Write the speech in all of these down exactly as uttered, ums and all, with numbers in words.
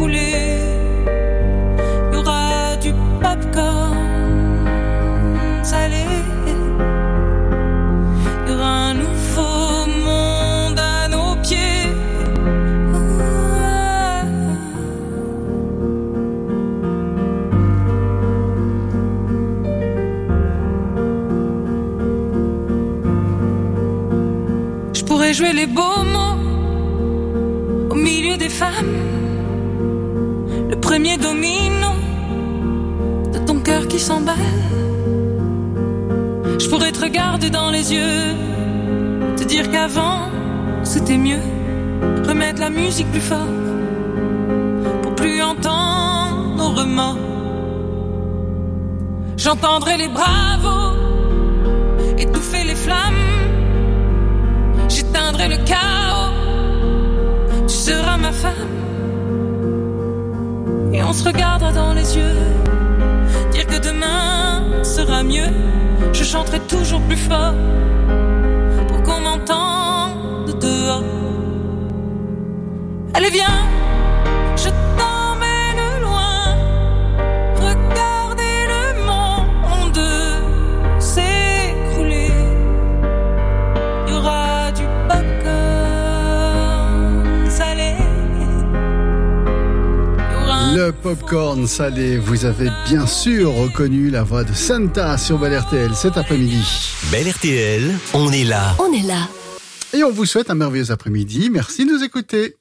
s'écrouler. Il y aura du popcorn salé. Il y aura un nouveau monde à nos pieds. Je pourrais jouer les beaux mots au milieu des femmes, le premier domino de ton cœur qui s'emballe. Je pourrais te regarder dans les yeux, te dire qu'avant c'était mieux, remettre la musique plus fort pour plus entendre nos remords. J'entendrai les bravos étouffer les flammes, j'éteindrai le chaos, tu seras ma femme. Et on se regardera dans les yeux, dire que demain sera mieux. Je chanterai toujours plus fort pour qu'on m'entende dehors. Allez viens, je t'emmène loin, regardez le monde s'écrouler. Il y aura du popcorn salé. Le popcorn salé, vous avez bien sûr reconnu la voix de Santa sur Bel R T L cet après-midi. Bel R T L, on est là. On est là. Et on vous souhaite un merveilleux après-midi. Merci de nous écouter.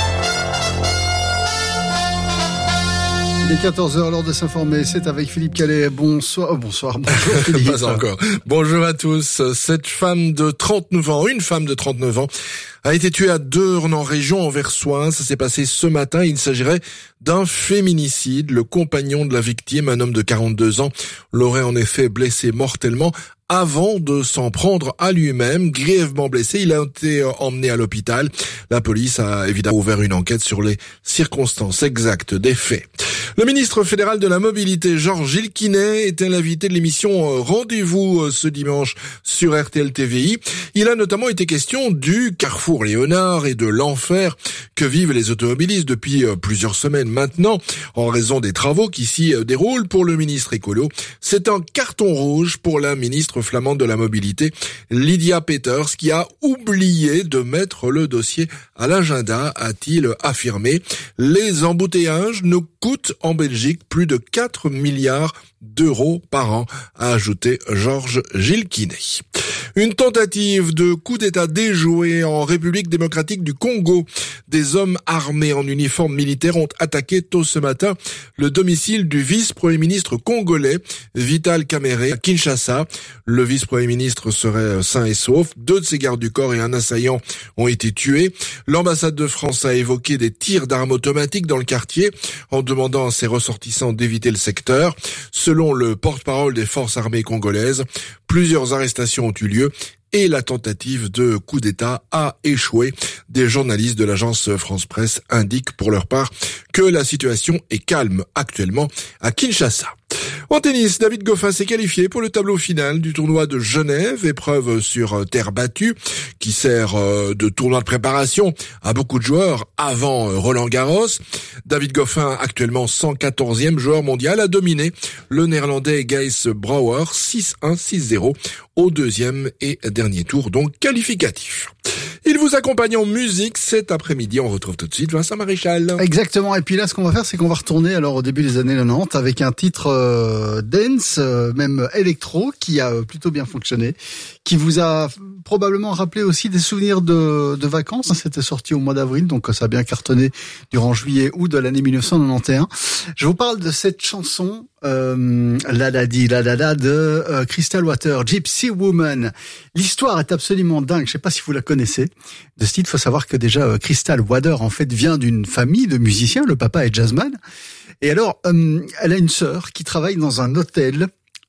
Il est quatorze heures, l'heure de s'informer. C'est avec Philippe Calais. Bonsoir. Oh, bonsoir. Bonjour Philippe. Pas encore. Bonjour à tous. Cette femme de trente-neuf ans, une femme de trente-neuf ans, a été tuée à Deurne en région anversoise. Ça s'est passé ce matin. Il s'agirait d'un féminicide. Le compagnon de la victime, un homme de quarante-deux ans, l'aurait en effet blessé mortellement avant de s'en prendre à lui-même. Grièvement blessé, il a été emmené à l'hôpital. La police a évidemment ouvert une enquête sur les circonstances exactes des faits. Le ministre fédéral de la Mobilité, Georges Gilles-Quinet, était l'invité de l'émission Rendez-vous ce dimanche sur R T L T V I. Il a notamment été question du carrefour Léonard et de l'enfer que vivent les automobilistes depuis plusieurs semaines maintenant, en raison des travaux qui s'y déroulent. Pour le ministre écolo, c'est un carton rouge pour la ministre flamande de la Mobilité, Lydia Peters, qui a oublié de mettre le dossier à l'agenda, a-t-il affirmé. Les embouteillages nous coûtent en Belgique plus de quatre milliards d'euros par an, a ajouté Georges Gilles-Quinet. Une tentative de coup d'État déjouée en République démocratique du Congo. Des hommes armés en uniforme militaire ont attaqué tôt ce matin le domicile du vice-premier ministre congolais, Vital Kamerhe, à Kinshasa. Le vice-premier ministre serait sain et sauf. Deux de ses gardes du corps et un assaillant ont été tués. L'ambassade de France a évoqué des tirs d'armes automatiques dans le quartier en demandant à ses ressortissants d'éviter le secteur. Selon le porte-parole des forces armées congolaises, plusieurs arrestations ont eu lieu et la tentative de coup d'État a échoué. Des journalistes de l'agence France Presse indiquent pour leur part que la situation est calme actuellement à Kinshasa. En tennis, David Goffin s'est qualifié pour le tableau final du tournoi de Genève, épreuve sur terre battue, qui sert de tournoi de préparation à beaucoup de joueurs avant Roland-Garros. David Goffin, actuellement cent quatorzième joueur mondial, a dominé le néerlandais Gijs Brouwer six un six zéro au deuxième et dernier tour, donc qualificatif. Il vous accompagne en musique cet après-midi. On retrouve tout de suite Vincent Maréchal. Exactement. Et puis là, ce qu'on va faire, c'est qu'on va retourner alors au début des années quatre-vingt-dix avec un titre euh, dance, euh, même électro, qui a plutôt bien fonctionné, qui vous a probablement rappelé aussi des souvenirs de, de vacances. C'était sorti au mois d'avril, donc ça a bien cartonné durant juillet-août de l'année mille neuf cent quatre-vingt-onze. Je vous parle de cette chanson euh, La La Di La La La de euh, Crystal Water, Gypsy Woman. L'histoire est absolument dingue. Je sais pas si vous la connaissez. De ce titre, il faut savoir que déjà euh, Crystal Water en fait vient d'une famille de musiciens. Le papa est jazzman. Et alors, euh, elle a une sœur qui travaille dans un hôtel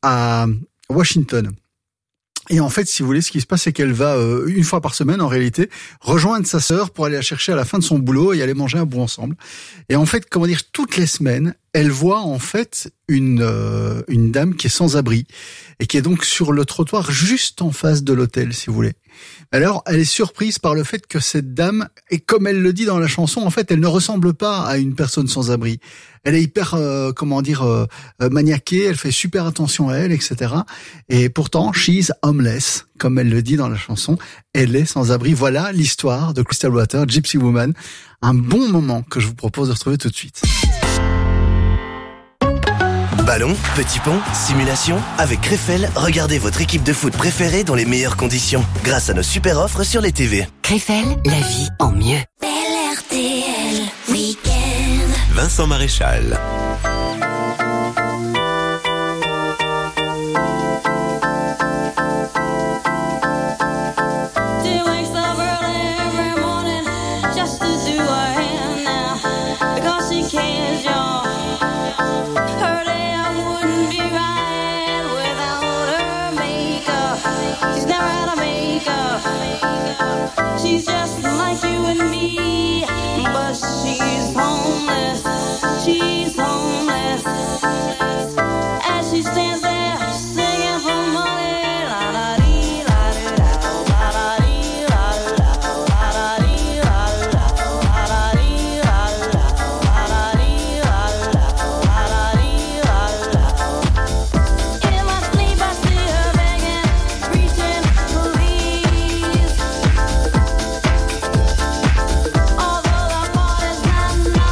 à Washington. Et en fait, si vous voulez, ce qui se passe, c'est qu'elle va, euh, une fois par semaine, en réalité, rejoindre sa sœur pour aller la chercher à la fin de son boulot et aller manger un bout ensemble. Et en fait, comment dire, toutes les semaines, elle voit en fait une euh, une dame qui est sans abri et qui est donc sur le trottoir juste en face de l'hôtel, si vous voulez. Alors, elle est surprise par le fait que cette dame, et comme elle le dit dans la chanson, en fait, elle ne ressemble pas à une personne sans abri. Elle est hyper, euh, comment dire, euh, maniaquée, elle fait super attention à elle, et cetera. Et pourtant, she's homeless, comme elle le dit dans la chanson, elle est sans abri. Voilà l'histoire de Crystal Waters, Gypsy Woman. Un bon moment que je vous propose de retrouver tout de suite. Ballon, petit pont, simulation. Avec Krefel, regardez votre équipe de foot préférée dans les meilleures conditions. Grâce à nos super offres sur les T V. Krefel, la vie en mieux. Bel R T L Week-end. Vincent Maréchal. She's just like you and me, but she's homeless, she's homeless. As she stands there singing for money, la da dee la da da, la da dee la da da, la da dee la da da, la da dee la da da, la da dee la da da, la da dee la da da. In my sleep I see her begging, reaching, please. Although the heart is not mine.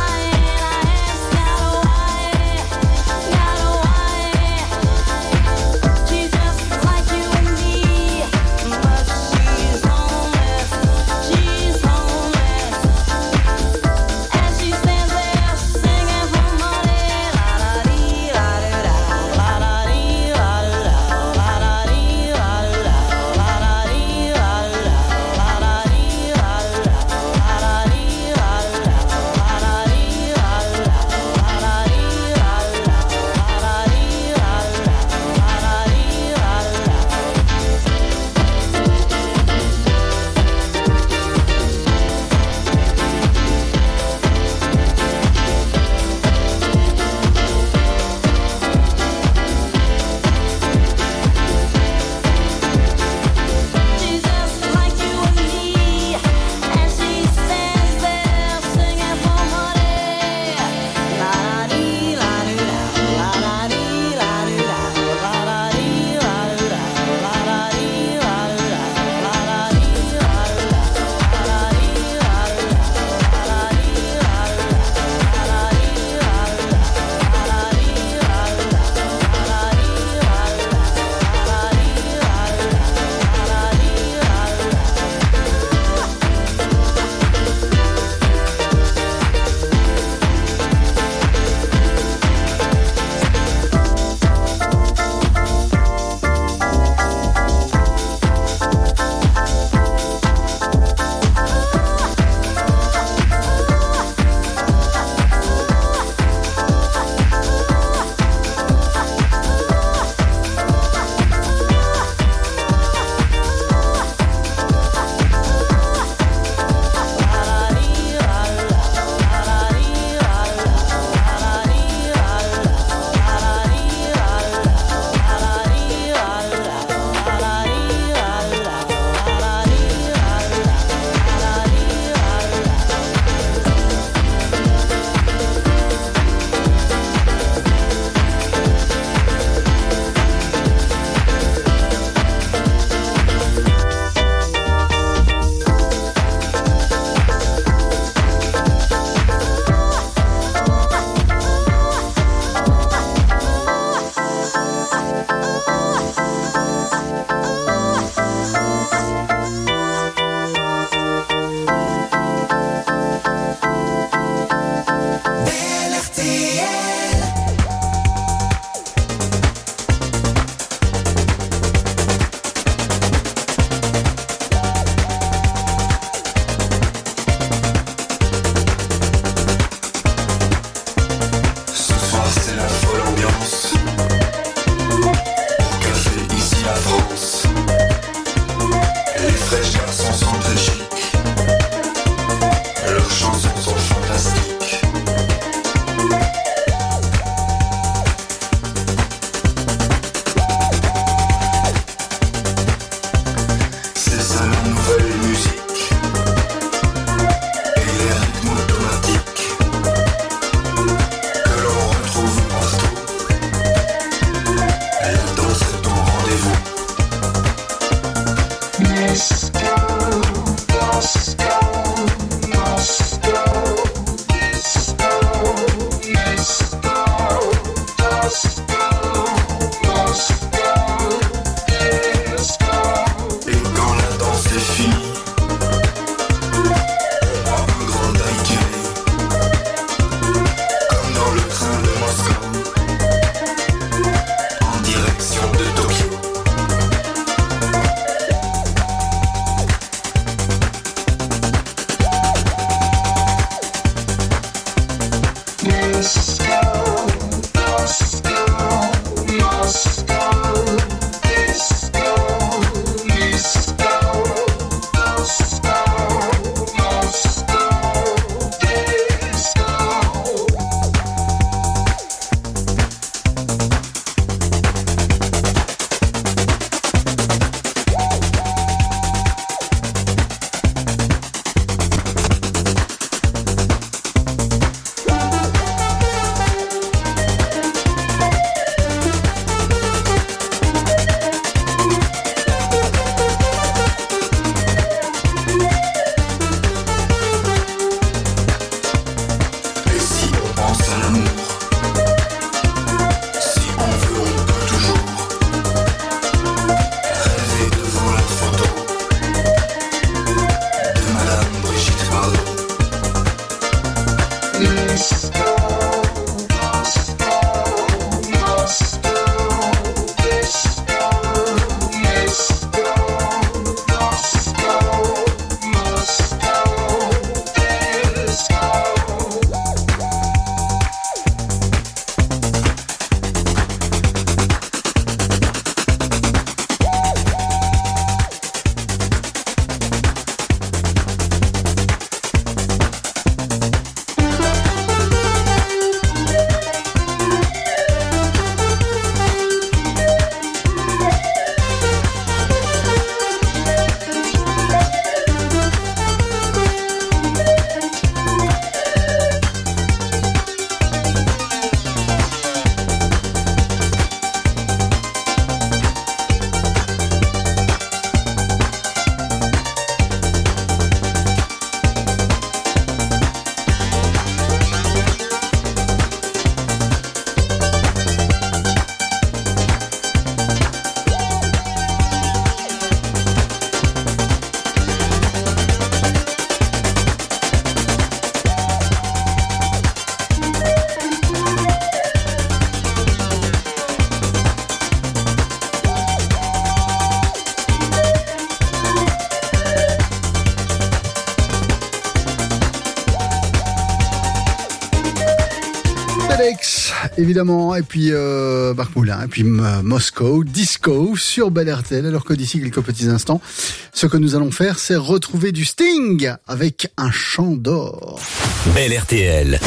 Alex, évidemment, et puis euh, Marc Moulin, et puis euh, Moscow, Disco sur Bel R T L, alors que d'ici quelques petits instants, ce que nous allons faire, c'est retrouver du Sting avec un chant d'or. Bel R T L.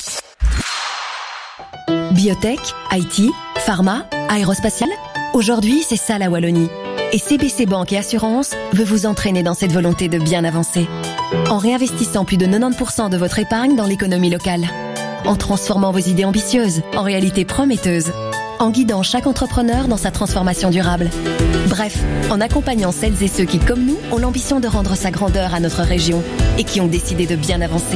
Biotech, I T, pharma, aérospatial. Aujourd'hui, c'est ça la Wallonie. Et C B C Banque et Assurance veut vous entraîner dans cette volonté de bien avancer. En réinvestissant plus de quatre-vingt-dix pour cent de votre épargne dans l'économie locale. En transformant vos idées ambitieuses en réalité prometteuses. En guidant chaque entrepreneur dans sa transformation durable. Bref, en accompagnant celles et ceux qui, comme nous, ont l'ambition de rendre sa grandeur à notre région et qui ont décidé de bien avancer.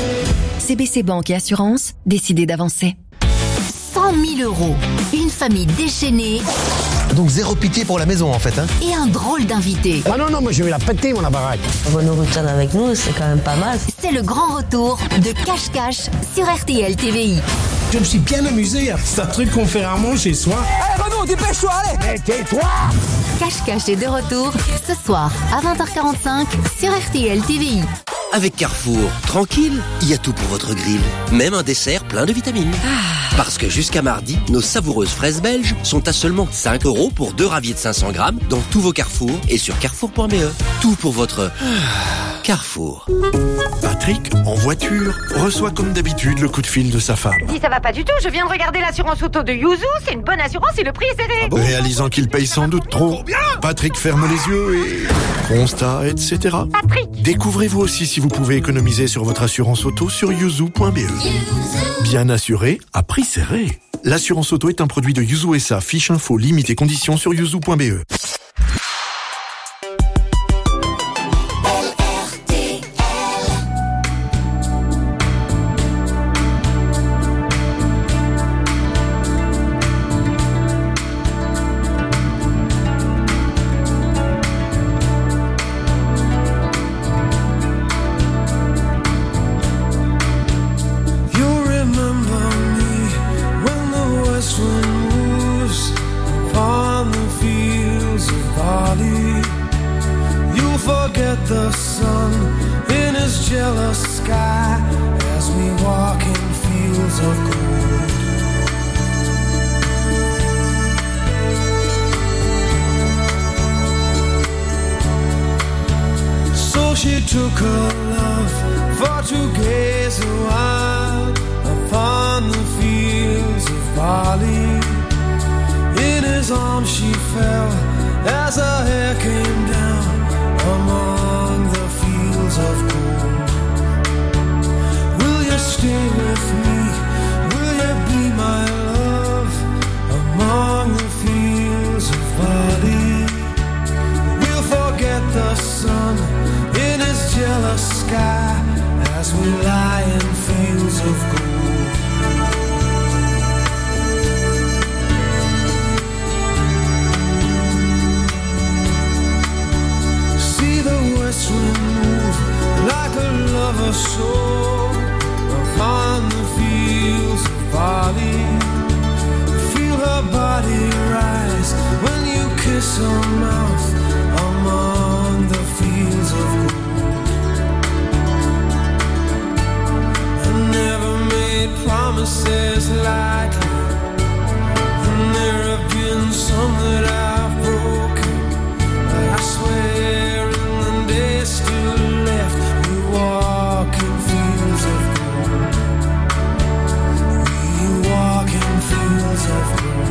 C B C Banque et Assurance, décidez d'avancer. cent mille euros. Une famille déchaînée. Donc zéro pitié pour la maison en fait, hein. Et un drôle d'invité. Ah non, non, moi je vais la péter mon baraque. On va nous retenir avec nous, c'est quand même pas mal. C'est le grand retour de Cache Cache sur R T L T V I. Je me suis bien amusé, c'est un truc qu'on fait rarement chez soi. Allez Renaud, dépêche-toi, allez. Mais tais-toi. Cache Cache est de retour ce soir à vingt heures quarante-cinq sur R T L T V I. Avec Carrefour, tranquille, il y a tout pour votre grill. Même un dessert plein de vitamines. Ah. Parce que jusqu'à mardi, nos savoureuses fraises belges sont à seulement cinq euros pour deux raviers de cinq cents grammes dans tous vos Carrefour et sur carrefour point b e. Tout pour votre ah. Carrefour. Patrick, en voiture, reçoit comme d'habitude le coup de fil de sa femme. Dis, ça va pas du tout, je viens de regarder l'assurance auto de Yuzu, c'est une bonne assurance et le prix est serré. Ah bon? Réalisant qu'il paye sans doute trop, Patrick ferme les yeux et... constat, et cetera. Patrick, découvrez vous aussi si vous pouvez économiser sur votre assurance auto sur yuzu point b e. Bien assuré, à prix serré. L'assurance auto est un produit de Yuzu S A. Fiche info, limite et conditions sur yuzu point b e. The sun in his jealous sky as we walk in fields of gold. his arms she fell as her hair came down among the fields of gold. Will you stay with me? Will you be my love among the fields of barley? We'll forget the sun in his jealous sky as we lie in fields of gold. See the west wind move like a lover's soul upon the fields of barley. Feel her body rise when you kiss her mouth among the fields of gold. Promises lightly, and there have been some that I've broken, but I swear in the days still left we walk in fields of gold. We walk in fields of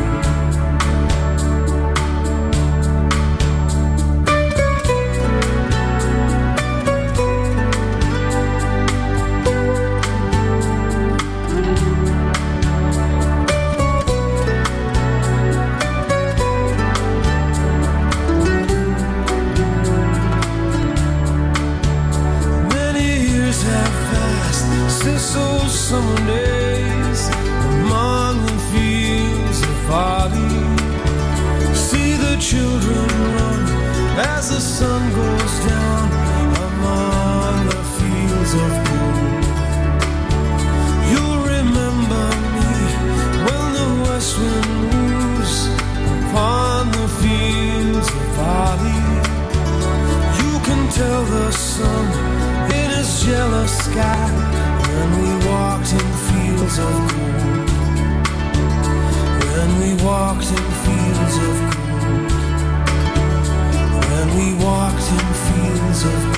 summer days among the fields of barley. See the children run as the sun goes down among the fields of gold. You'll remember me when the west wind moves upon the fields of barley. You can tell the sun in his jealous sky when we walked in fields of gold. When we walked in fields of gold. When we walked in fields of gold.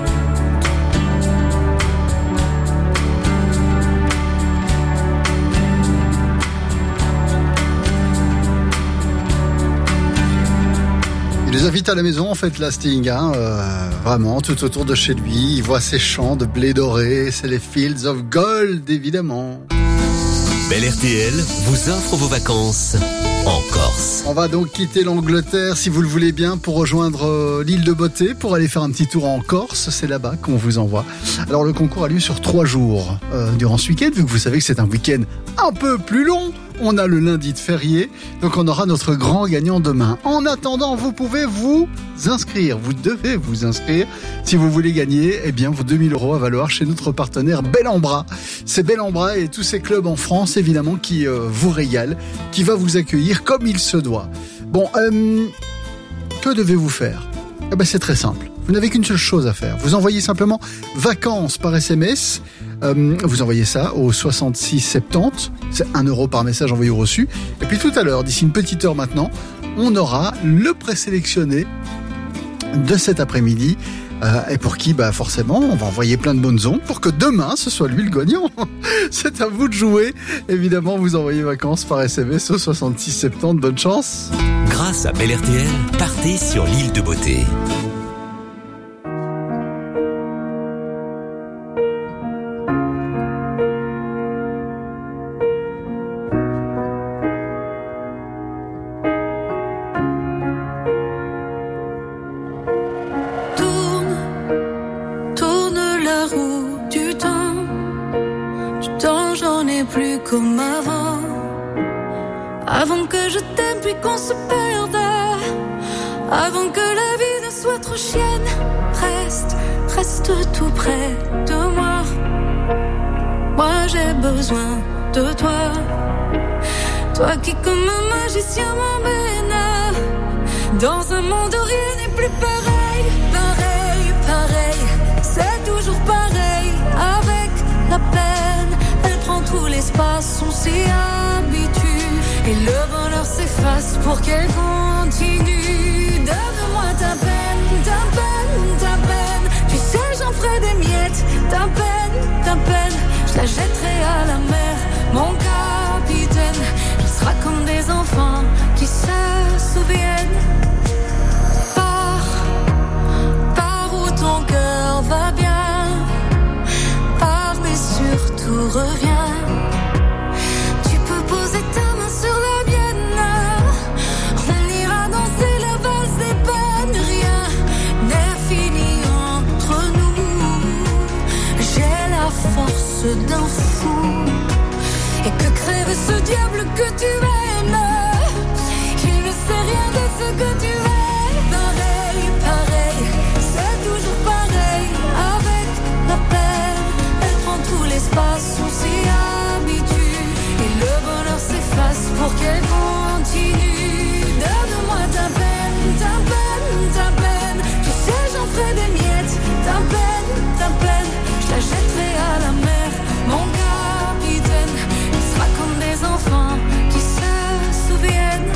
Il les invite à la maison en fait, la Sting, hein, euh, vraiment tout autour de chez lui. Il voit ses champs de blé doré, c'est les Fields of Gold évidemment. Bel R T L vous offre vos vacances en Corse. On va donc quitter l'Angleterre si vous le voulez bien pour rejoindre euh, l'île de Beauté pour aller faire un petit tour en Corse. C'est là-bas qu'on vous envoie. Alors le concours a lieu sur trois jours euh, durant ce week-end, vu que vous savez que c'est un week-end un peu plus long. On a le lundi de férié, donc on aura notre grand gagnant demain. En attendant, vous pouvez vous inscrire, vous devez vous inscrire si vous voulez gagner eh bien, vos deux mille euros à valoir chez notre partenaire Bel en Bras. C'est Bel en Bras et tous ces clubs en France, évidemment, qui euh, vous régalent, qui va vous accueillir comme il se doit. Bon, euh, que devez-vous faire ? Eh ben, c'est très simple. Vous n'avez qu'une seule chose à faire. Vous envoyez simplement vacances par S M S. Euh, vous envoyez ça au soixante-six soixante-dix. C'est un euro par message envoyé ou reçu. Et puis tout à l'heure, d'ici une petite heure maintenant, on aura le présélectionné de cet après-midi. Euh, et pour qui, bah forcément, on va envoyer plein de bonnes ondes pour que demain, ce soit lui le gagnant. C'est à vous de jouer. Évidemment, vous envoyez vacances par S M S au soixante-six soixante-dix. Bonne chance. Grâce à Bel R T L, partez sur l'île de Beauté. Comme avant, avant que je t'aime puis qu'on se perde, avant que la vie ne soit trop chienne. Reste, reste tout près de moi. Moi j'ai besoin de toi. Toi qui comme un magicien m'emmène dans un monde où rien n'est plus pareil. Pareil, pareil, c'est toujours pareil. Avec la peine, elle prend tout l'espace, on s'y habitue. Et le bonheur s'efface pour qu'elle continue. Donne-moi ta peine, ta peine, ta peine. Tu sais j'en ferai des miettes. Ta peine, ta peine, je la jetterai à la mer. Mon capitaine, on sera comme des enfants qui savent force d'un fou. Et que crève ce diable que tu aimes. Il ne sait rien de ce que tu aimes. Pareil, pareil, c'est toujours pareil. Avec la peine, elle prend tout l'espace, on s'y habitue. Et le bonheur s'efface pour qu'elle continue. Donne-moi ta peine, ta peine, ta peine. Tu sais, j'en ferai des miettes. Ta peine, ta peine, je la jetterai à la mer. Mon capitaine, il sera comme des enfants qui se souviennent.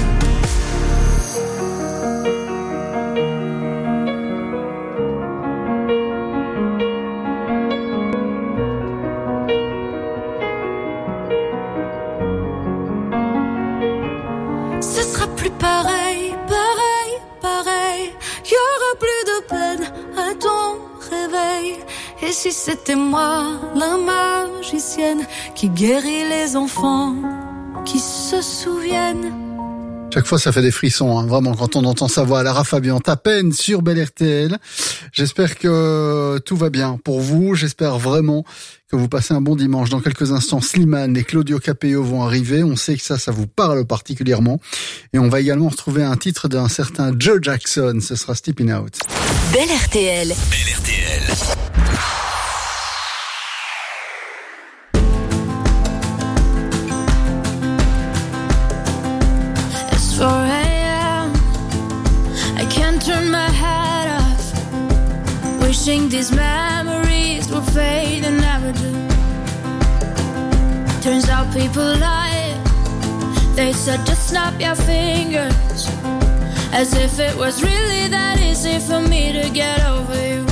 Ce sera plus pareil, pareil, pareil. Il y aura plus de peine à ton réveil. Et si c'était moi, la magicienne, qui guérit les enfants, qui se souviennent. Chaque fois, ça fait des frissons, hein, vraiment, quand on entend sa voix. Lara Fabian, à peine sur Bel R T L. J'espère que tout va bien pour vous. J'espère vraiment que vous passez un bon dimanche. Dans quelques instants, Slimane et Claudio Capeo vont arriver. On sait que ça, ça vous parle particulièrement. Et on va également retrouver un titre d'un certain Joe Jackson. Ce sera Stepping Out. Bel R T L. Bel R T L. four a.m. I can't turn my head off. Wishing these memories will fade and never do. Turns out people lie. They said just snap your fingers, as if it was really that easy for me to get over you.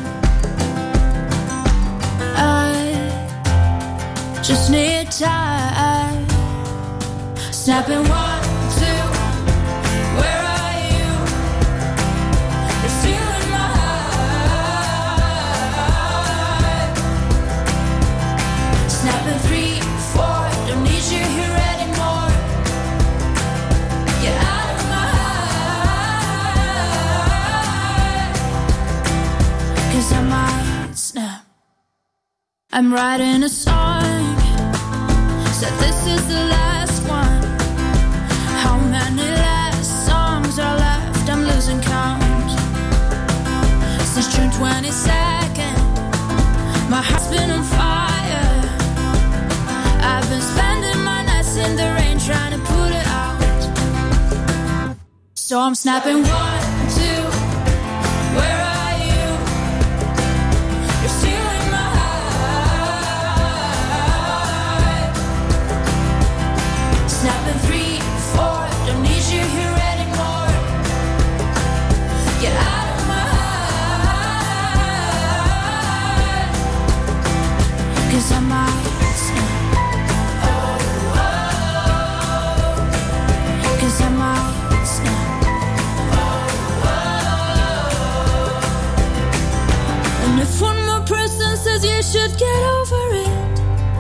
I just need time. Snapping one, two. Where are you? You're still in my heart. Snapping three, four. Don't need you here anymore. Get out of my heart. 'Cause I might snap. I'm writing a song. Said this is the last one. How many last songs are left? I'm losing count. Since June twenty-second, my heart's been on fire. I've been spending my nights in the rain trying to put it out. So I'm snapping one, two. Where are you? You're still in my heart. Snapping three, four. Don't need you here anymore. Get out of my heart. 'Cause I might snap. Oh, oh, oh. 'Cause I might snap. Oh, oh. And if one more person says you should get over it,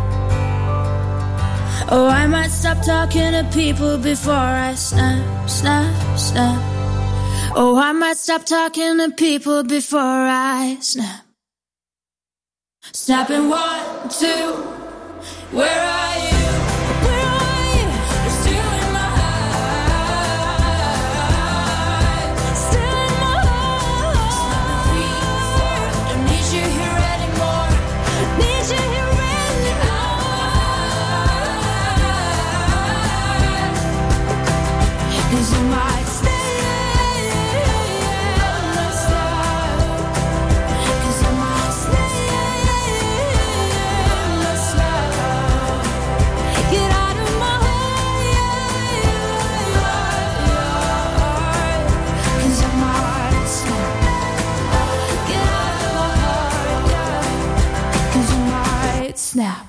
oh, I might stop talking to people before I snap, snap, snap. Oh, I might stop talking to people before I snap. Snapping one, two. Where are you? Where are you? You're still in my heart. Still in my heart. Snapping three, four. Don't need you here anymore. Need you here anymore. 'Cause you might stay. 'Cause I might stay. Get out of my heart. 'Cause I might snap. Get out of my heart, yeah. 'Cause I might snap.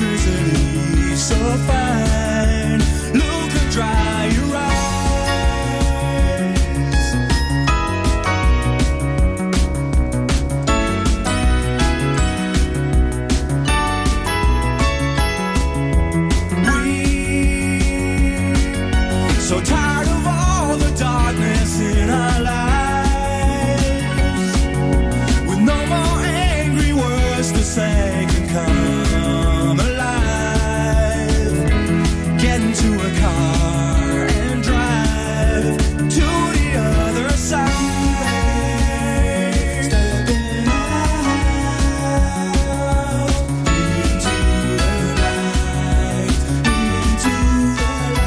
electricity so fine. Look and dry your eyes. So tired of all the darkness in our lives, with no more angry words to say can come alive. Get into a car and drive to the other side. Stepping out into the light, into the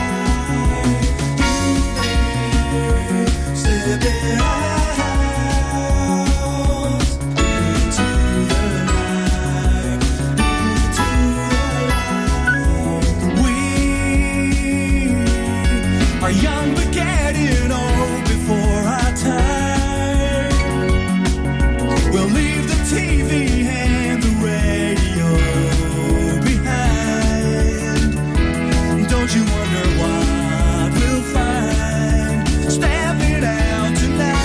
Stepping out into the night, into the light. We are young but getting old before our time. We'll leave the T V and the radio behind. Don't you wonder what we'll find? Stepping out tonight.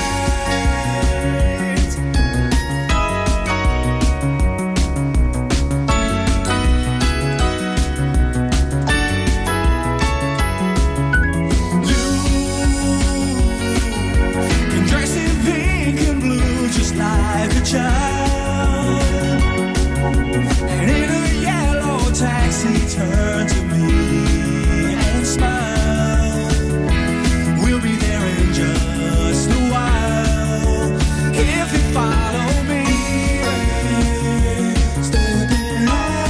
You can dress in pink and blue just like a child, and in a yellow taxi turn to me and smile. We'll be there in just a while if you follow me. Stepping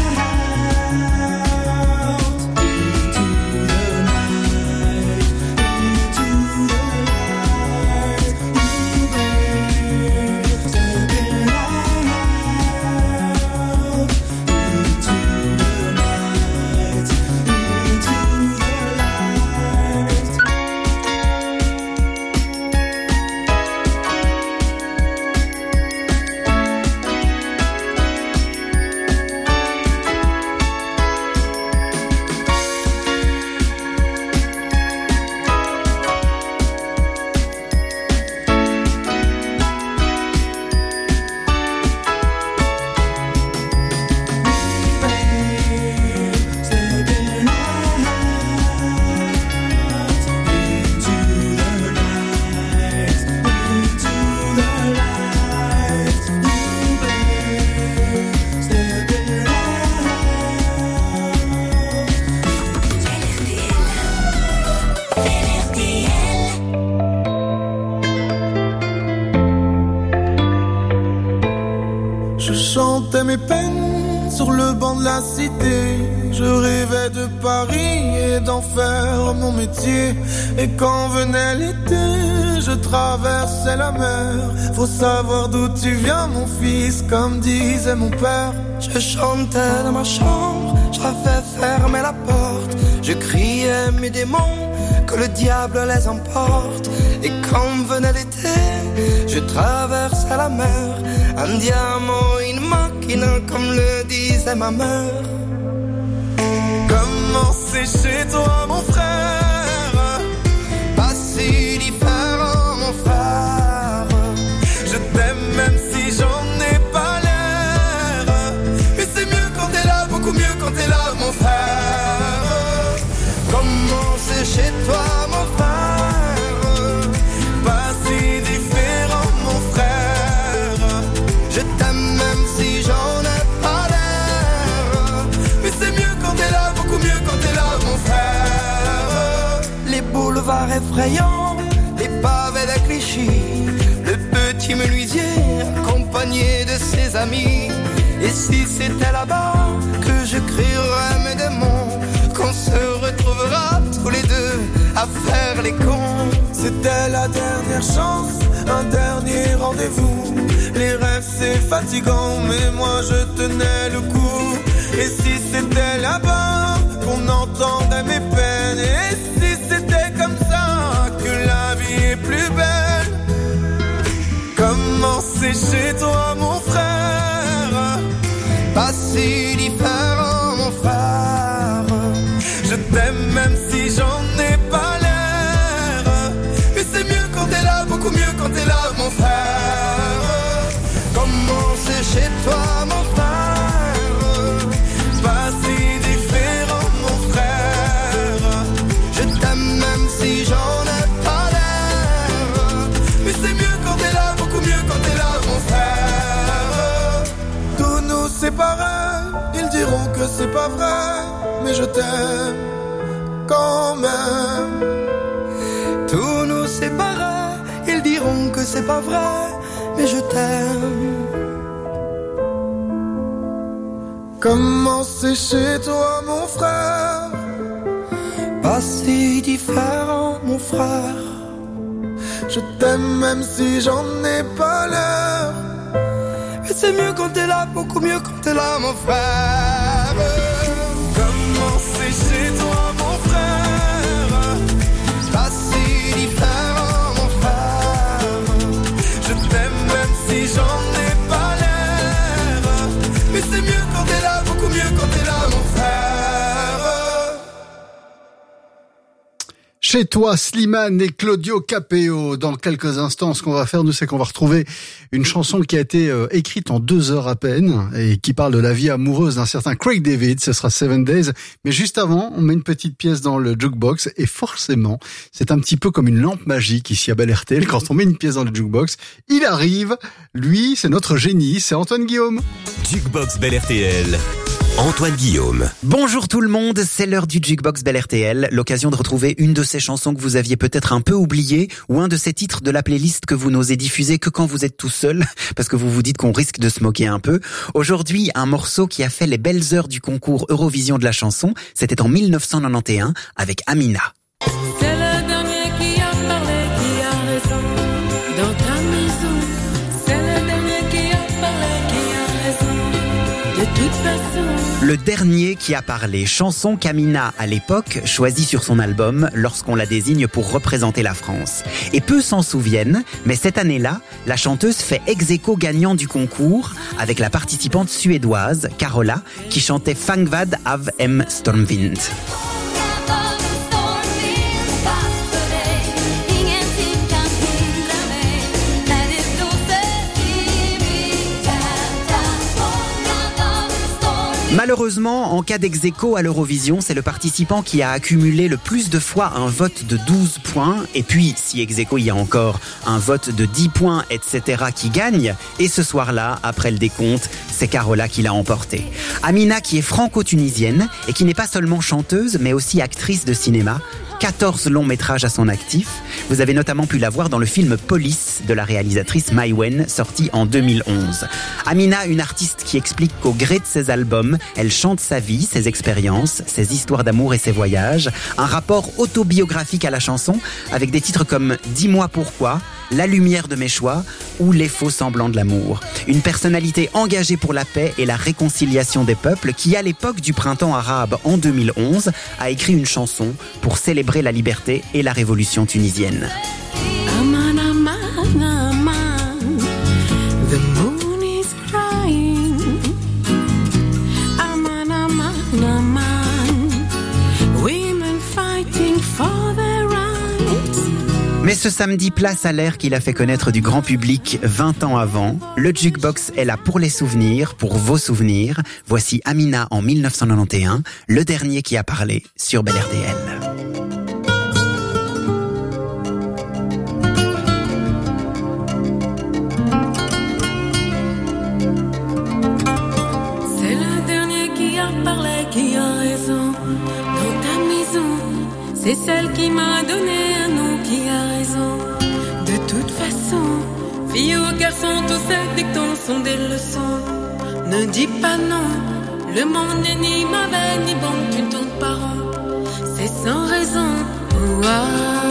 out into the night, into the light. You babe, stepping out into the night, into the light. Stepping out into the night, into the light. You babe, stepping out. Je chantais mes peines sur le banc de la cité. Je rêvais de Paris et d'en faire mon métier. Et quand venait l'été, je traversais la mer. Faut savoir d'où tu viens, mon fils, comme disait mon père. Je chantais dans ma chambre, j'avais fermé la porte. Je criais mes démons, que le diable les emporte. Et quand venait l'été, je traversais la mer. Andiamo in macchina, comme le disait ma mère. Comment c'est chez toi, mon frère? Pas si différent, mon frère. Je t'aime même si j'en ai pas l'air. Mais c'est mieux quand t'es là, beaucoup mieux quand t'es là, mon frère. Comment c'est chez toi, mon frère? Pas si différent, mon frère. Je t'aime même si j'en ai pas l'air. Mais c'est mieux quand t'es là, beaucoup mieux quand t'es là, mon frère. Les boulevards effrayants, les pavés de Clichy, le petit menuisier accompagné de ses amis. Et si c'était là-bas que je crierais mes démons, qu'on se retrouvera tous les deux à faire les cons. C'était la dernière chance, un dernier rendez-vous. Les rêves c'est fatigant, mais moi je tenais le coup. Et si c'était là-bas qu'on entendait mes peines, et si c'était comme ça que la vie est plus belle. Comment c'est chez toi, mon frère? Pas si différent, mon frère. diront que c'est pas vrai, mais je t'aime quand même. Tout nous séparera, ils diront que c'est pas vrai, mais je t'aime. Comment c'est chez toi mon frère? Pas si différent mon frère. Je t'aime même si j'en ai pas l'air. Mais c'est mieux quand t'es là, beaucoup mieux quand t'es là mon frère. Comment c'est chez toi mon frère? Pas si différent mon frère. Je t'aime même si j'en ai pas l'air. Mais c'est mieux quand t'es là, beaucoup mieux quand t'es là mon frère. Chez toi, Slimane et Claudio Capéo. Dans quelques instants, ce qu'on va faire, nous, c'est qu'on va retrouver une chanson qui a été euh, écrite en deux heures à peine et qui parle de la vie amoureuse d'un certain Craig David. Ce sera Seven Days. Mais juste avant, on met une petite pièce dans le jukebox et forcément, c'est un petit peu comme une lampe magique ici à Bel R T L. Quand on met une pièce dans le jukebox, il arrive. Lui, c'est notre génie, c'est Antoine Guillaume. Jukebox Bel R T L. Antoine Guillaume. Bonjour tout le monde, c'est l'heure du Jukebox Bel R T L, l'occasion de retrouver une de ces chansons que vous aviez peut-être un peu oubliées ou un de ces titres de la playlist que vous n'osez diffuser que quand vous êtes tout seul, parce que vous vous dites qu'on risque de se moquer un peu. Aujourd'hui, un morceau qui a fait les belles heures du concours Eurovision de la chanson, c'était en mille neuf cent quatre-vingt-onze avec Amina. C'est le dernier qui a parlé, qui a raison dans ta maison. C'est le dernier qui a parlé, qui a raison de toute façon. Le dernier qui a parlé, chanson qu'Amina, à l'époque, choisit sur son album lorsqu'on la désigne pour représenter la France. Et peu s'en souviennent, mais cette année-là, la chanteuse fait ex-aequo gagnant du concours avec la participante suédoise, Carola, qui chantait Fangvad av em Stormvind. Malheureusement, en cas d'ex-aequo à l'Eurovision, c'est le participant qui a accumulé le plus de fois un vote de douze points. Et puis, si ex-aequo il y a encore un vote de dix points, et cetera qui gagne. Et ce soir-là, après le décompte, c'est Carola qui l'a emporté. Amina, qui est franco-tunisienne et qui n'est pas seulement chanteuse, mais aussi actrice de cinéma. quatorze longs métrages à son actif. Vous avez notamment pu la voir dans le film Police de la réalisatrice Mai Wen, sorti en deux mille onze. Amina, une artiste qui explique qu'au gré de ses albums, elle chante sa vie, ses expériences, ses histoires d'amour et ses voyages. Un rapport autobiographique à la chanson, avec des titres comme « Dis-moi pourquoi », La lumière de mes choix ou Les faux semblants de l'amour. Une personnalité engagée pour la paix et la réconciliation des peuples qui, à l'époque du printemps arabe en deux mille onze, a écrit une chanson pour célébrer la liberté et la révolution tunisienne. Aman, aman, aman. The moon is crying. Aman, aman, aman. Women fighting for their rights. Mais ce samedi, place à l'air qu'il a fait connaître du grand public vingt ans avant. Le Jukebox est là pour les souvenirs, pour vos souvenirs. Voici Amina en mille neuf cent quatre-vingt-onze, le dernier qui a parlé sur Bel R T L. C'est le dernier qui a parlé, qui a raison dans ta maison. C'est celle qui m'a donné un nom, qui a raison. De toute façon, filles ou garçons, tous ces dictons sont des leçons. Ne dis pas non, le monde n'est ni mauvais ni bon, tu ne tournes pas rond. C'est sans raison. Ouah,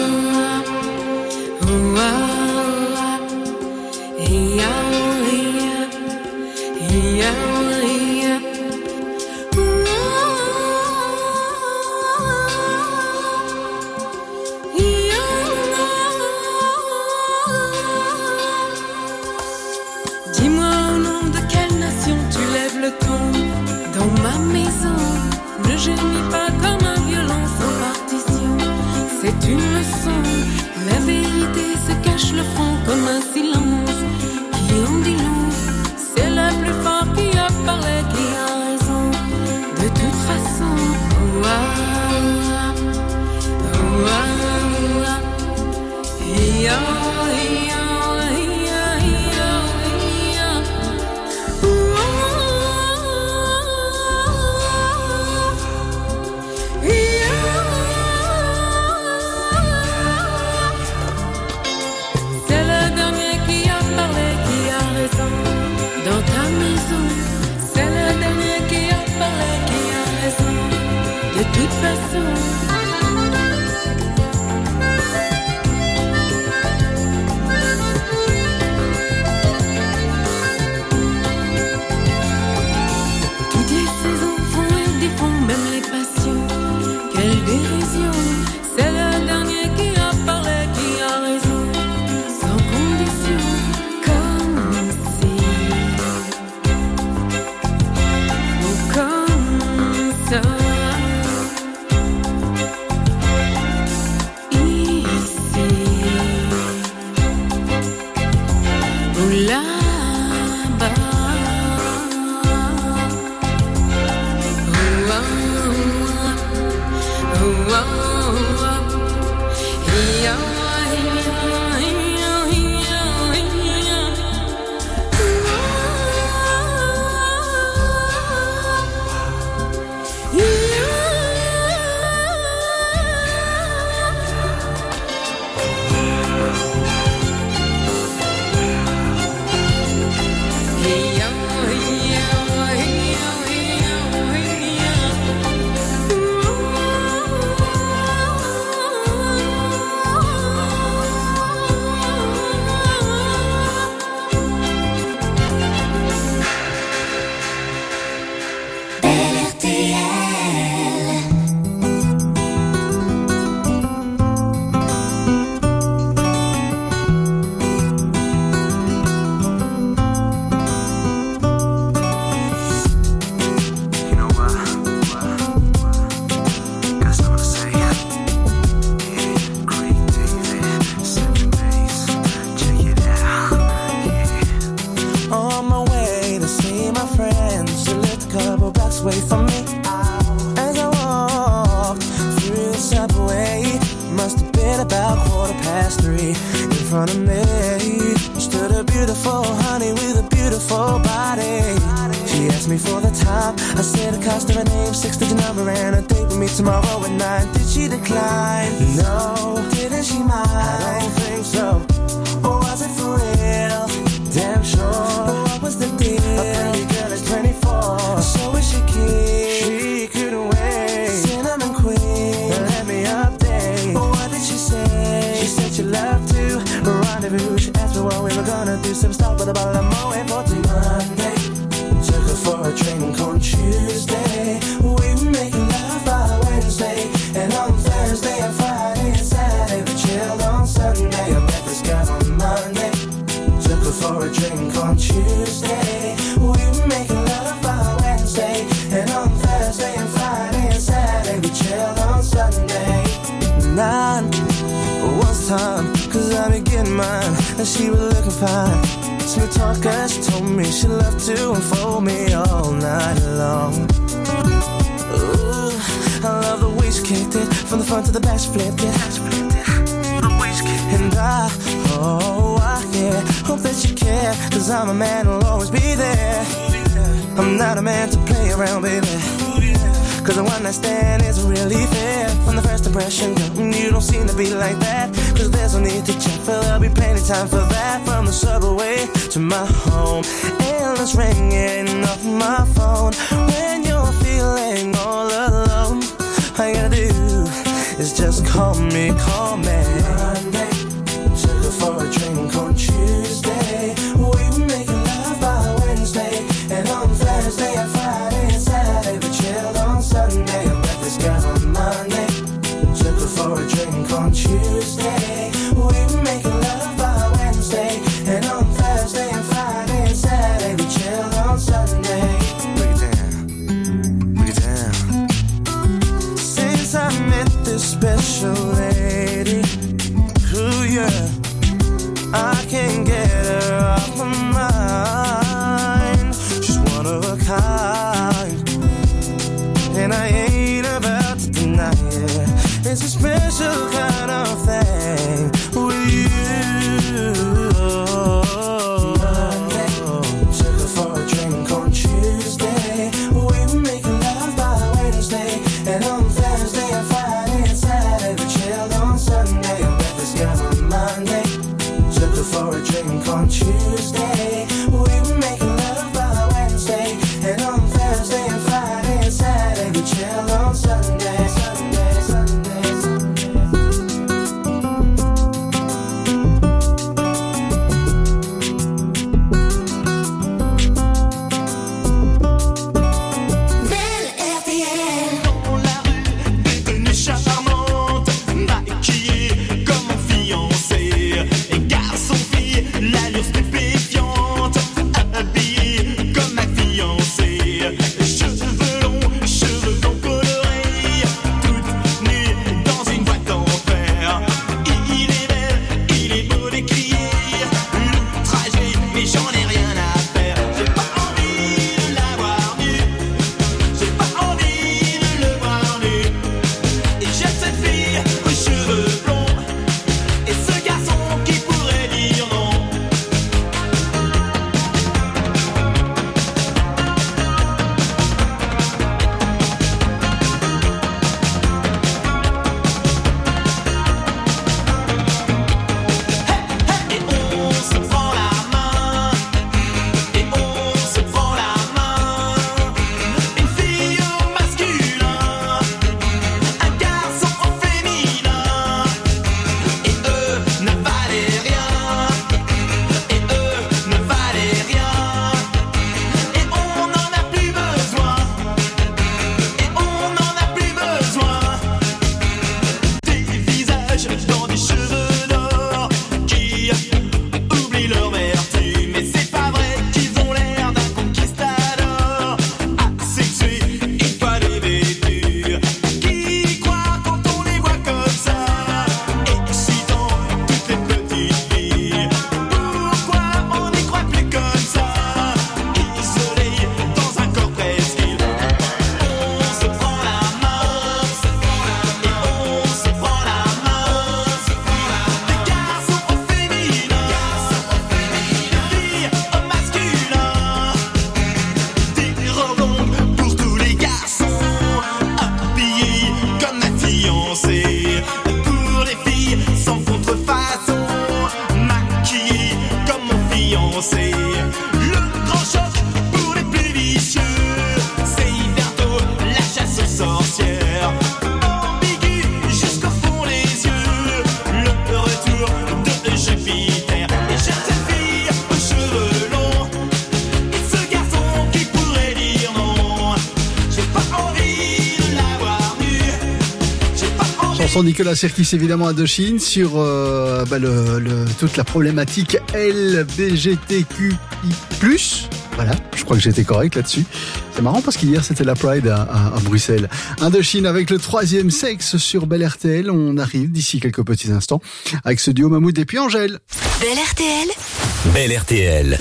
ouah, ia, ia, ia, ia. Dis-moi au nom de quelle nation tu lèves le ton. Dans ma maison, ne gémis pas comme un violon sans partition. C'est une façon. Toutes les saisons font et défont, même les passions. Quelle dérision, c'est le dernier qui a parlé, qui a raison, sans condition, comme si, ou comme ça. Ici, ou là-bas. Oh, oh, oh. Wednesday and Friday and Saturday we chill on Sunday. Chanson de Nicolas Sirkis, évidemment, Indochine, sur euh, bah, le, le, toute la problématique L G B T Q I plus. Voilà, je crois que j'étais correct là-dessus. C'est marrant parce qu'hier c'était la Pride à, à, à Bruxelles. Indochine avec le troisième sexe sur Bel R T L. On arrive d'ici quelques petits instants avec ce duo Mahmoud et puis Angèle. Bel R T L. Bel R T L.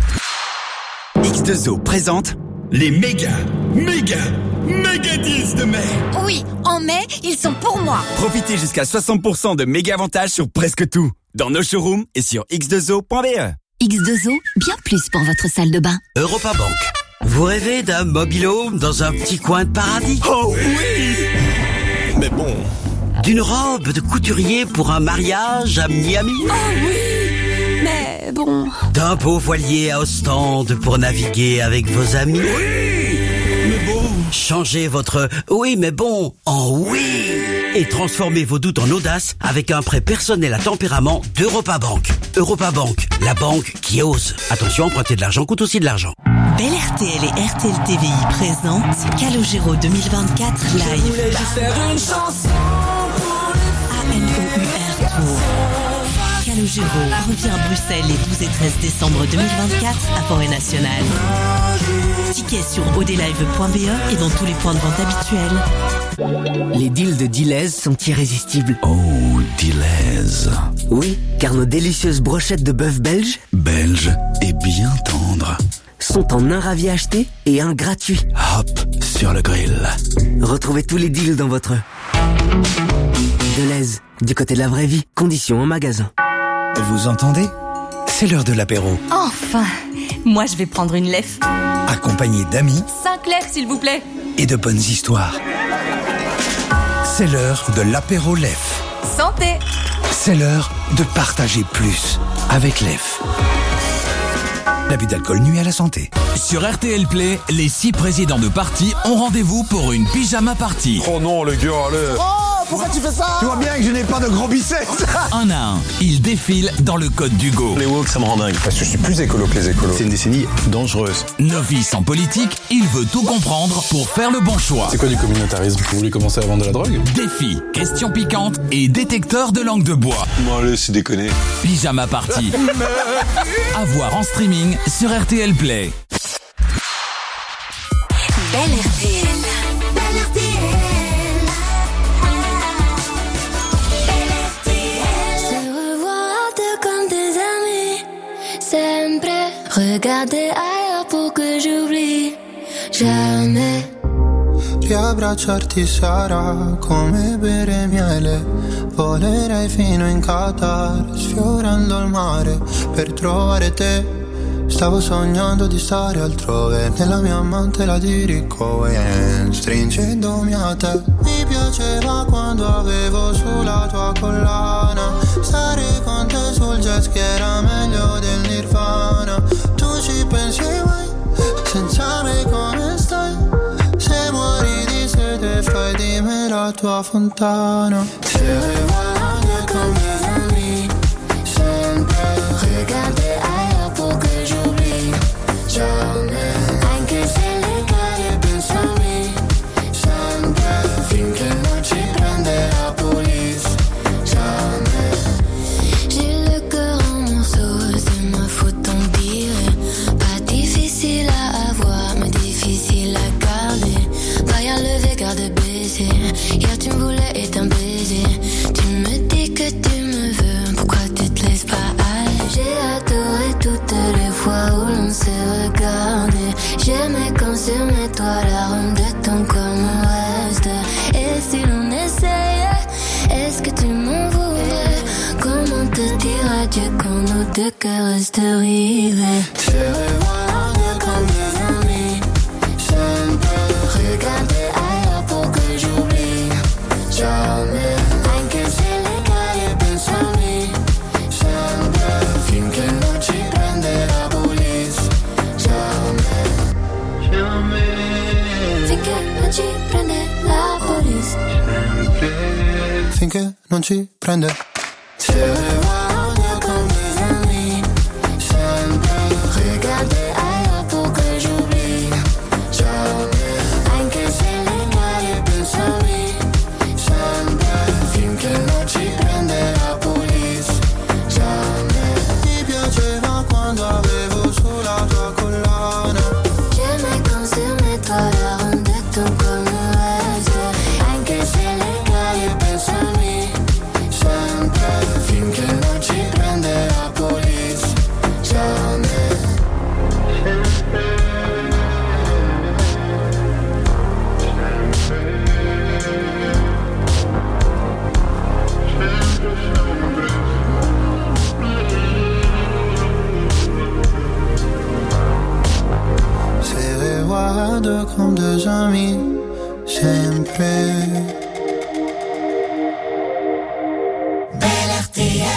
X deux O présente les méga, méga, méga dix de mai. Oui, en mai, ils sont pour moi. Profitez jusqu'à soixante pour cent de méga avantages sur presque tout. Dans nos showrooms et sur x deux o point b e. X deux O, bien plus pour votre salle de bain. Europa Bank. Vous rêvez d'un mobilo dans un petit coin de paradis? Oh oui! Mais bon... D'une robe de couturier pour un mariage à Miami? Oh oui! Mais bon... D'un beau voilier à Ostende pour naviguer avec vos amis? Oui! Mais bon... Changez votre « oui mais bon » en « oui » et transformez vos doutes en audace avec un prêt personnel à tempérament d'Europa Bank. Europa Bank, la banque qui ose. Attention, emprunter de l'argent coûte aussi de l'argent. Bel R T L et R T L T V I présentent Calogero deux mille vingt-quatre live. Je voulais juste faire une chanson pour A N O U R Tour. Calogero revient à Bruxelles les douze et treize décembre deux mille vingt-quatre à Forêt Nationale. Tickets sur odelive point b e et dans tous les points de vente habituels. Les deals de Deleuze sont irrésistibles. Oh, Deleuze. Oui, car nos délicieuses brochettes de bœuf belge, belge et bien tendre, sont en un ravi acheté et un gratuit. Hop, sur le grill. Retrouvez tous les deals dans votre Deleuze, du côté de la vraie vie. Conditions en magasin. Vous entendez? C'est l'heure de l'apéro. Enfin, moi je vais prendre une lèvre. Accompagné d'amis. Cinq lèvres s'il vous plaît. Et de bonnes histoires. C'est l'heure de l'apéro L E F. Santé. C'est l'heure de partager plus avec L E F. L'abus d'alcool nuit à la santé. Sur R T L Play, les six présidents de parti ont rendez-vous pour une pyjama party. Oh non les gars, allez. Oh, pourquoi tu fais ça? Tu vois bien que je n'ai pas de gros biceps. Un à un, ils défilent dans le code d'Hugo. Les woke, ça me rend dingue. Parce que je suis plus écolo que les écolos. C'est une décennie dangereuse. Novice en politique, il veut tout comprendre pour faire le bon choix. C'est quoi du communautarisme? Vous voulez commencer à vendre de la drogue? Défi, questions piquantes et détecteur de langue de bois. Bon allez, c'est déconné. Pyjama party. À voir en streaming sur R T L Play. Bel R T L. Bel R T L. Bel R T L. Se revoir à deux comme des amis. Sempre. Regarder ailleurs pour que j'oublie. Jamais. Riabbracciarti sarà come bere miele. Volerei fino in Qatar, sfiorando il mare per trovare te. Stavo sognando di stare altrove, nella mia amante la dirico e stringendomi a te. Mi piaceva quando avevo sulla tua collana, stare con te sul jet ski era meglio del Nirvana. Tu ci pensi mai, senza me come stai? Se muori di sete fai di me la tua fontana. Se regarde comme des amis, sempre regarder ailleurs pour que j'oublie. Jamais, anche se le cade pensami, sempre finché non ci prende la police. Jamais. J'ai le cœur en morceaux, c'est ma faute en pire. Pas difficile à avoir, mais difficile à garder. Pas à lever, garde baiser. Hier tu me voulais et un baiser. Tu me dis que tu me veux, pourquoi tu te laisses pas aller? J'ai adoré toutes les fois où l'on s'est regardé. J'aimais quand sur mes toits l'arôme de ton corps me reste. Et si l'on essayait, est-ce que tu m'en voudrais? Comment te dire adieu quand nos deux cœurs restent rivés? Se regarder comme des amis, sempre regarder ailleurs pour que j'oublie. Jamais, anche se le cade pensami, sempre finché non ci prende la police. Jamais, jamais, finché non ci prende la police. Sempre, finché non ci prende. Se regarder comme des amis, sempre regarder ailleurs pour que j'oublie. Jamais, anche se le cade pensami, sempre comme deux amis, sempre. Belle R T L.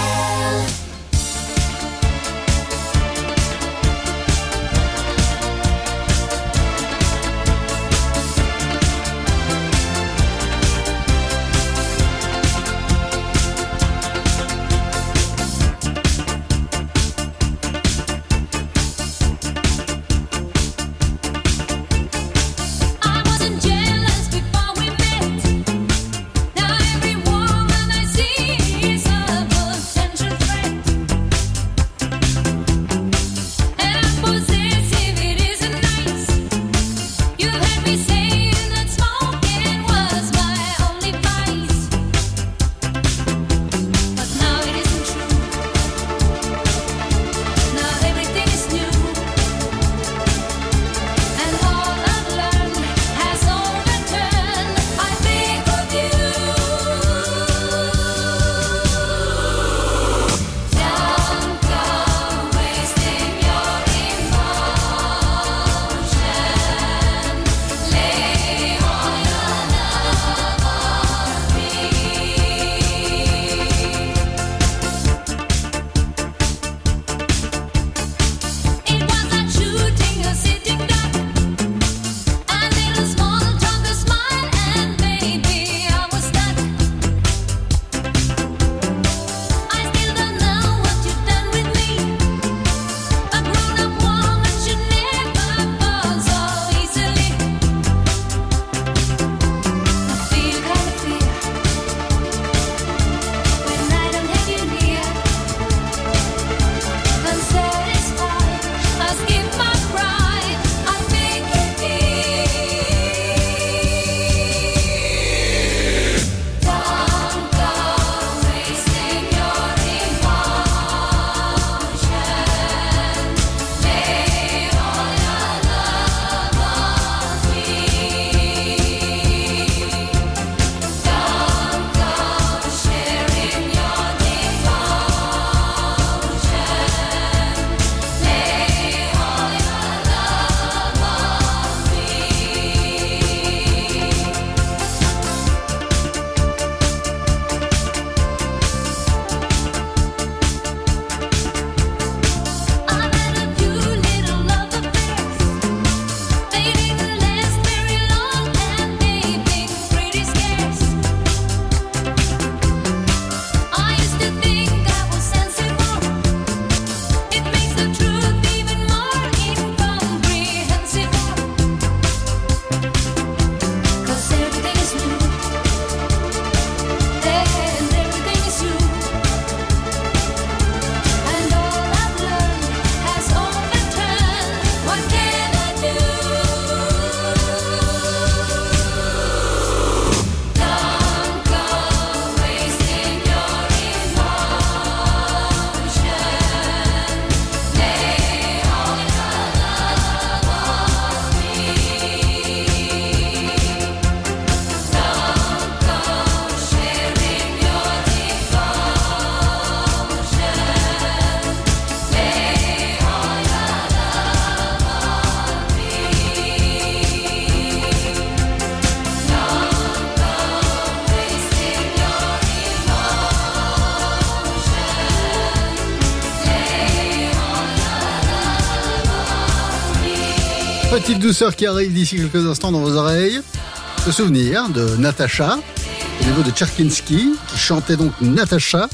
Petite douceur qui arrive d'ici quelques instants dans vos oreilles. Ce souvenir de Natacha, au niveau de Tcherkinski, qui chantait donc Natacha.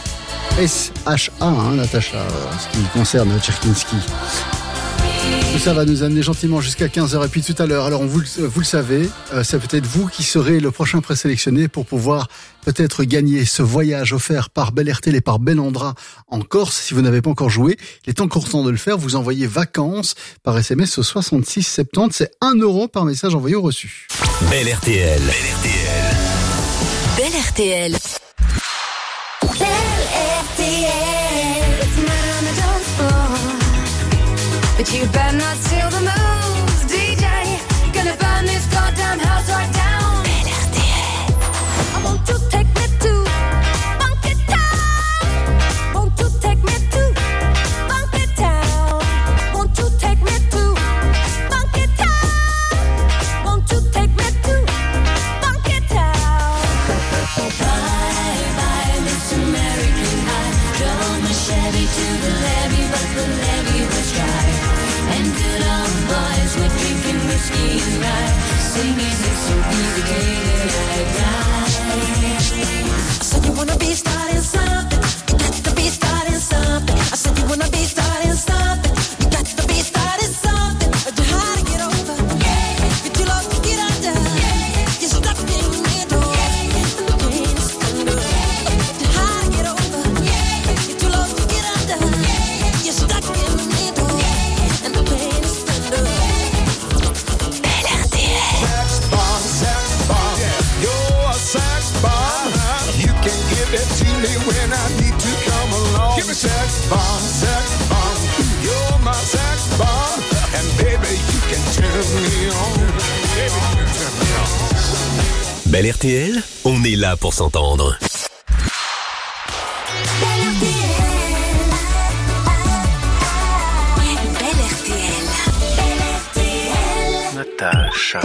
S H A, hein, Natacha, ce qui concerne Tcherkinski. Tout ça va nous amener gentiment jusqu'à quinze heures. Et puis tout à l'heure, alors vous, vous le savez, euh, c'est peut-être vous qui serez le prochain présélectionné pour pouvoir peut-être gagner ce voyage offert par Belle R T L et par Ben Andra en Corse. Si vous n'avez pas encore joué, il est encore temps de le faire. Vous envoyez vacances par S M S au soixante-six soixante-dix. C'est un euro par message envoyé au reçu. Belle R T L. Belle R T L. Belle R T L. Belle R T L. It's not on the dance floor, but you better not steal the moves, D J. Gonna burn this goddamn house right down. Belle R T L. I want you to take me to Funky Town. Won't you take me to Funky Town? Won't you take me to Funky Town? bomb, sex bomb. You're my sex bomb, and baby you can turn me on. Baby you can turn me on. Belle R T L, on est là pour s'entendre. Natacha.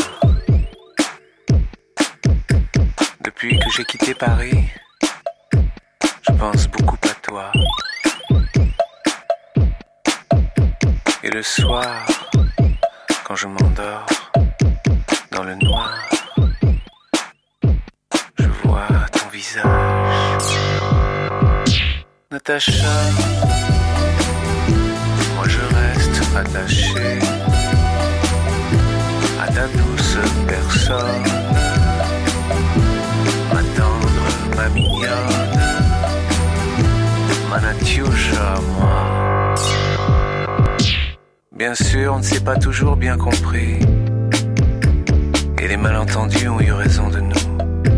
Depuis que j'ai quitté Paris, je pense beaucoup à toi. Et le soir, quand je m'endors dans le noir, je vois ton visage. Natacha, moi je reste attaché à ta douce personne, ma tendre, ma mignonne, ma Natiusha, moi. Bien sûr, on ne s'est pas toujours bien compris, et les malentendus ont eu raison de nous.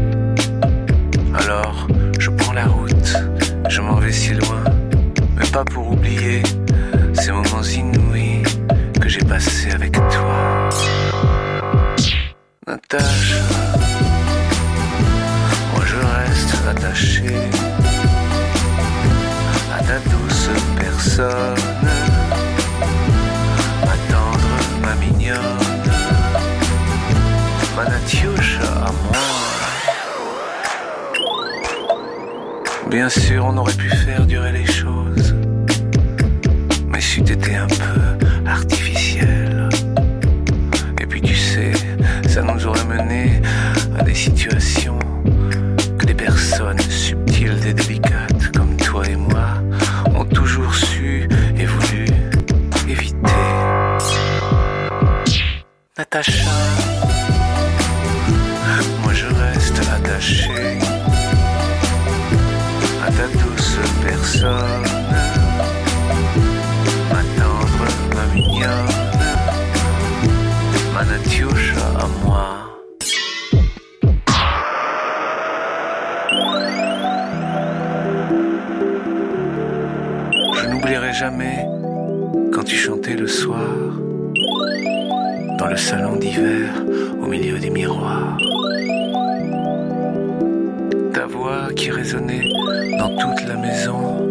Alors, je prends la route, je m'en vais si loin, mais pas pour oublier ces moments inouïs que j'ai passés avec toi. Natacha, moi je reste attaché à ta douce personne, ma tendre, ma mignonne, ma Natiusha à moi. Bien sûr, on aurait pu faire durer les choses, mais c'eût été un peu artificiel. Et puis tu sais, ça nous aurait mené à des situations que des personnes subtiles et délicates comme toi et moi ont toujours su et voulu éviter. Natacha, moi je reste attaché à ta douce personne, ma tendre, ma mignonne, ma Natiusha à moi. Je n'oublierai jamais quand tu chantais le soir dans le salon d'hiver au milieu des miroirs. Ta voix qui résonnait dans toute la maison